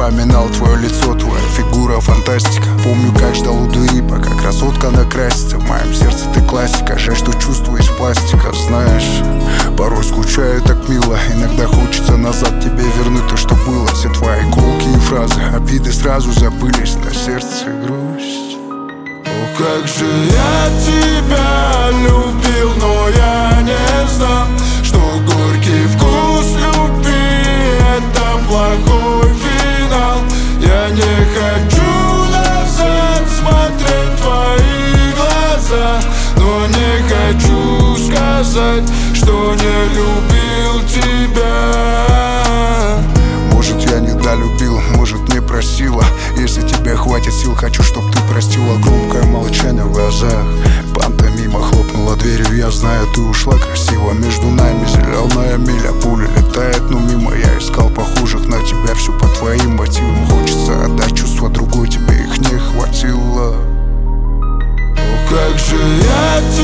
вспоминал твое лицо, твоя фигура фантастика. Помню, как ждал у двери, пока красотка накрасится. В моем сердце ты классика, жаль, что чувство из пластика. Знаешь, порой скучаю так мило, иногда хочется назад тебе вернуть то, что было. Все твои колкие фразы, обиды сразу забылись, на сердце грусть. О, как же я тебя любил, но я не знал, что горький вкус любви — это плохой финал. Я не хочу назад смотреть в твои глаза, но не хочу сказать, что не любил тебя. Может, я недолюбил, может, не просила. Если тебе хватит сил, хочу, чтоб ты простила. Громкое молчание в глазах, пантомима хлопнула дверью. Я знаю, ты ушла красиво. Между нами зеленая миля, пуля летает, но мимо. Я искал похожих на тебя, все по твоим мотивам. Хочется отдать чувства другой, тебе их не хватило. О, как же я тебя